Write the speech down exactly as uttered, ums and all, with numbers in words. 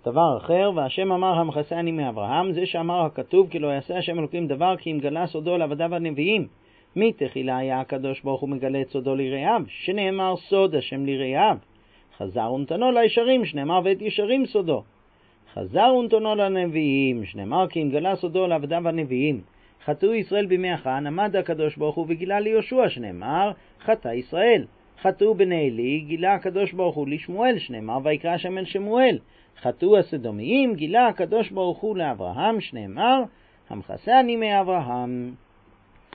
דבר אחר, והשם אמר המכסה אני מאברהם, זה שאמר הכתוב כי לא יעשה השם אלוקים דבר כי אם גלה סודו לעבדיו הנביאים. מי תחילה היה הקדוש ברוך הוא מגלה את סודו ליראיו, שנאמר סוד השם ליראיו. חזר ונתנו לישרים, שנאמר ואת ישרים סודו. חזר ונתנו לנביאים, שנאמר כי אם גלה סודו לעבדיו הנביאים. חטאו ישראל בימי החאן, עמד הקדוש ברוך הוא וגילה ליהושע, שנאמר חטא ישראל. חטאו בני עלי, גילה הקדוש ברוך הוא לשמואל, שנאמר ויקרא השם אל שמואל. חטאו הסדומיים, גילה הקדוש ברוך הוא לאברהם, שנאמר המכסה אני מאברהם.